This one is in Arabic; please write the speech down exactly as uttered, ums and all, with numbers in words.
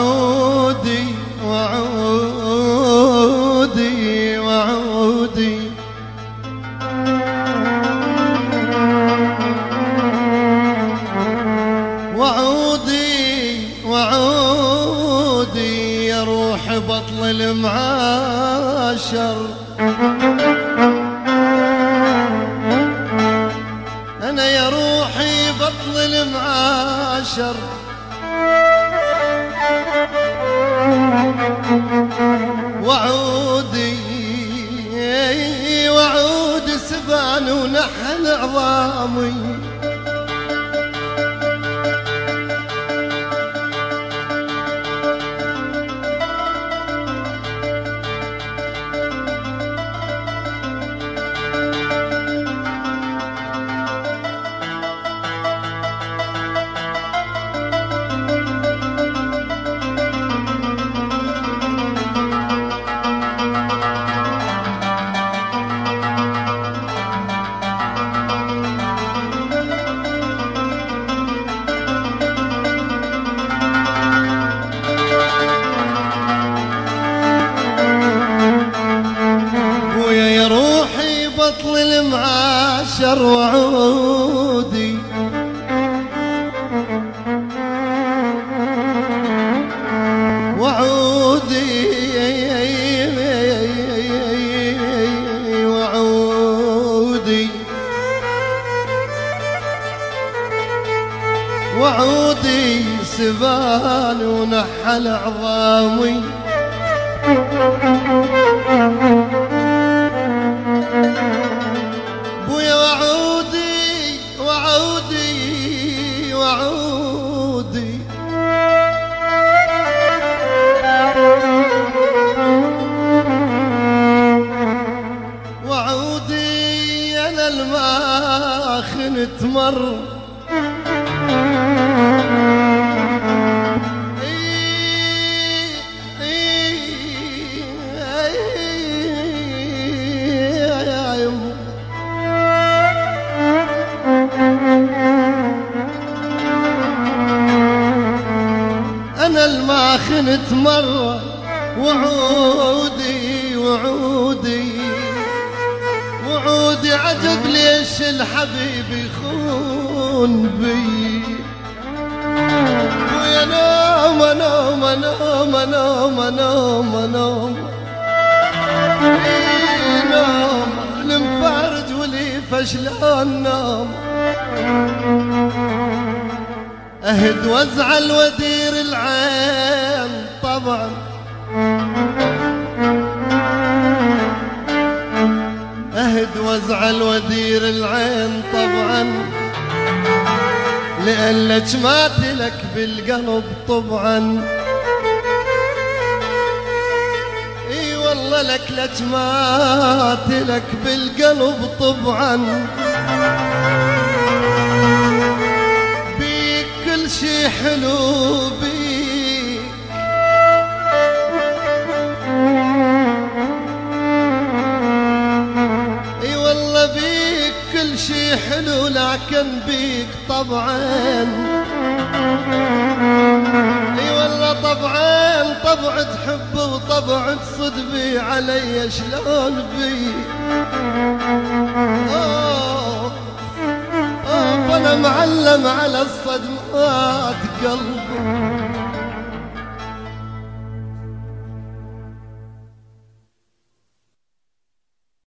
وعودي وعودي وعودي وعودي وعودي يا روح بطل المعاشر، أنا يا روحي بطل المعاشر، وعودي وعود سبان ونحل عظامي، بطل المعاشر وعودي وعودي وعودي وعودي سبان ونحل عظامي، بويا وعودي وعودي وعودي وعودي أنا الماخن تمر، أنا الماخن تمر، وعودي وعودي وعودي عجب ليش الحبيب يخون بي، ويا نوم نوم نوم نوم نوم نوم نوم المفارج ولي فشلان نوم، أهد وازعل ودير العين طبعا، أهد وازعل ودير العين طبعا، لألك مات لك بالقلب طبعا، اي والله لك لك مات لك بالقلب طبعا، كل شي حلو بيك اي والله بيك كل شي حلو، لكن بيك طبعا اي والله طبعا طبع تحب وطبع تصدبي علي شلون بيك، أنا معلم على الصدمات قلبي